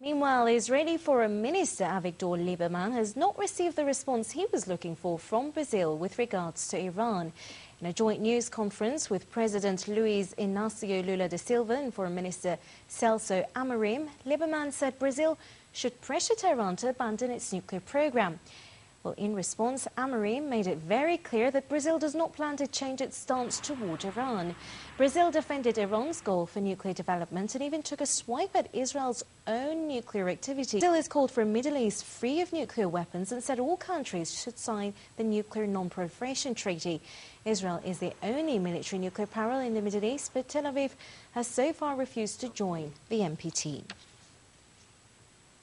Meanwhile, Israeli Foreign Minister Avigdor Lieberman has not received the response he was looking for from Brazil with regards to Iran. In a joint news conference with President Luiz Inácio Lula da Silva and Foreign Minister Celso Amorim, Lieberman said Brazil should pressure Tehran to abandon its nuclear program. Well, in response, Amorim made it very clear that Brazil does not plan to change its stance toward Iran. Brazil defended Iran's goal for nuclear development and even took a swipe at Israel's own nuclear activity. Brazil has called for a Middle East free of nuclear weapons and said all countries should sign the Nuclear Non-Proliferation Treaty. Israel is the only military nuclear power in the Middle East, but Tel Aviv has so far refused to join the NPT.